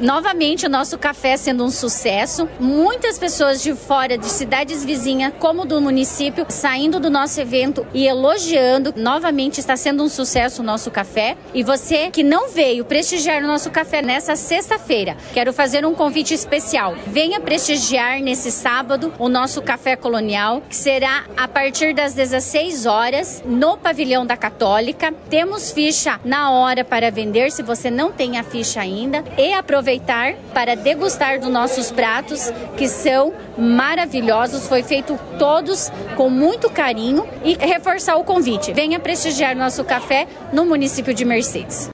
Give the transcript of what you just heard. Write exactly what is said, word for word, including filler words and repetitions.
Novamente, o nosso café sendo um sucesso. Muitas pessoas de fora, de cidades vizinhas, como do município, saindo do nosso evento e elogiando. Novamente, está sendo um sucesso o nosso café. E você que não veio prestigiar o nosso café nessa sexta-feira, quero fazer um convite especial. Venha prestigiar nesse sábado o nosso Café Colonial, que será a partir das dezesseis horas no Pavilhão da Católica. Temos ficha na hora para vender, se você não tem a ficha ainda, e aproveitar para degustar dos nossos pratos, que são maravilhosos. Foi feito todos com muito carinho, e reforçar o convite. Venha prestigiar nosso café no município de Mercedes.